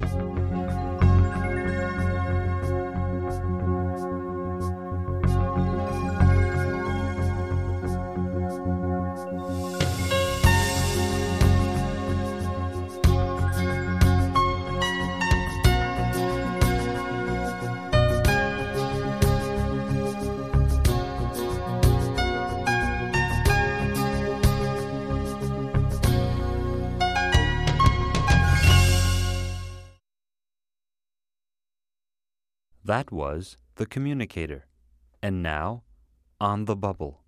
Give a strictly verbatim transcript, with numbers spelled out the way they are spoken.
That was The Communicator. And now, On the Bubble.